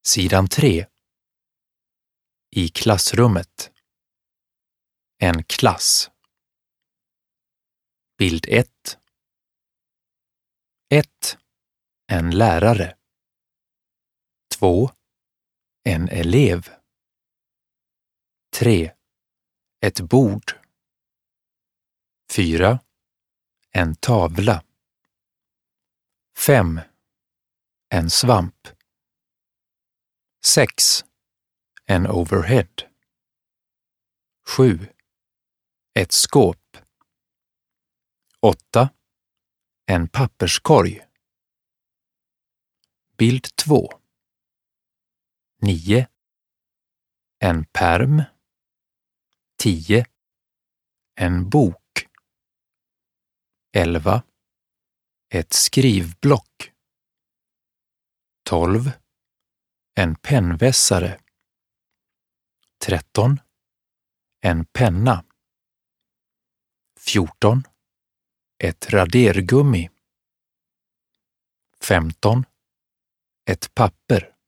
Sidan 3. I klassrummet. En klass. Bild 1. 1. En lärare. 2. En elev. 3. Ett bord. 4. En tavla. 5. En svamp. 6. En overhead. 7. Ett skåp. 8. En papperskorg. Bild 2. 9. En pärm. 10. En bok. 11. Ett skrivblock. 12. En pennvässare. 13. En penna. 14. Ett radergummi. 15. Ett papper.